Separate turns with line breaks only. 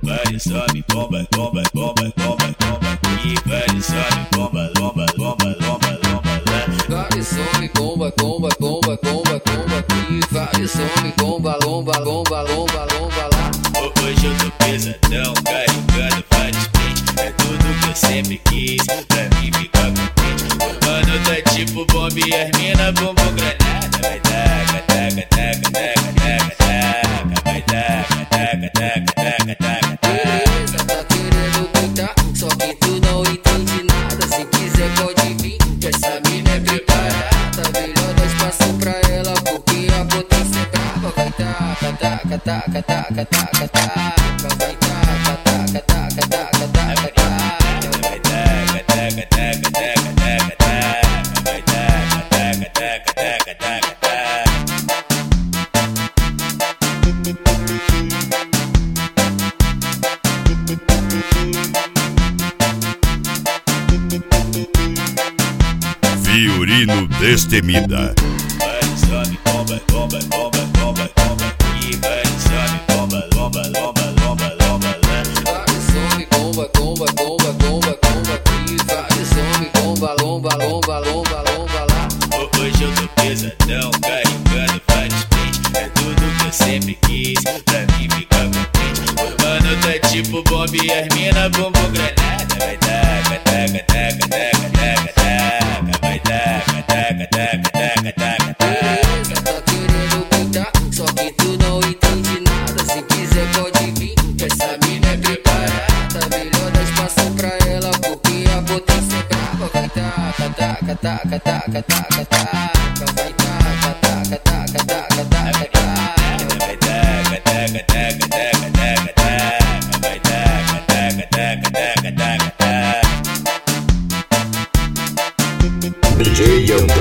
vai, sobe, bomba, bomba, bomba, bomba, bomba. E vai, sobe, bomba, bomba, bomba, bomba, bomba.
Vai, sobe, bomba, bomba, bomba, bomba, bomba. E vai, sobe, bomba, bomba, bomba, bomba, bomba lá.
Hoje eu tô pesadão, carregando vários pentes. É tudo que eu sempre quis, pra mim ficar contente. O mano tá tipo bomba e as mina bumbum granada. Vai taca, taca, taca, taca, taca, taca. Vai taca, taca, taca, taca, taca, taca.
Beleza, tá querendo gritar, só que tu não entende nada. Se quiser pode vir, que essa mina é preparada. Melhor dar espaço pra ela, porque a potência é brava. Vai taca, taca, taca, taca, taca, taca. Vai taca, taca, taca, taca, taca, taca.
Vai taca, taca, taca, taca, taca, taca. Vai taca, taca, taca, taca, taca, taca.
Fiorino Destemida.
Vai, sobe, bomba, bomba, bomba, bomba, bomba. E vai, sobe, bomba, bomba, bomba, bomba, bomba.
Vai, sobe, bomba, bomba, bomba, bomba, bomba. E vai, sobe, bomba, lomba, lomba, lomba, lomba lá.
Hoje eu tô pesadão, carregando vários pentes. É tudo que eu sempre quis, pra mim ficar contente. O mano tá tipo bomba e as mina bumbum granada. Vai taca, taca, taca, taca, taca, taca. Vai taca, taca, taca, taca, taca, taca.
Beleza, tá querendo gritar, só que tu não entende nada. Se quiser pode vir, que essa mina é preparada. Melhor dar espaço pra ela, porque a potência é brava. Vai taca, taca, taca, taca, taca, taca. Vai taca, taca, taca, taca, taca, taca.
Vai taca, taca, taca, taca, taca, taca. Vai taca, taca, taca, taca, taca, taca.
DJ Young